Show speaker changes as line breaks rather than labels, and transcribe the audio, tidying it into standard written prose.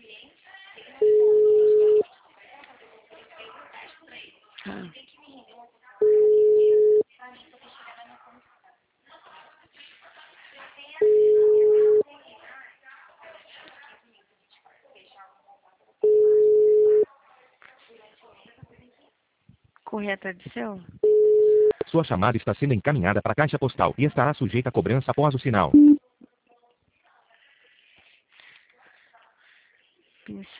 Ah. Correr atrás do seu?
Sua chamada está sendo encaminhada para a caixa postal e estará sujeita a cobrança após o sinal.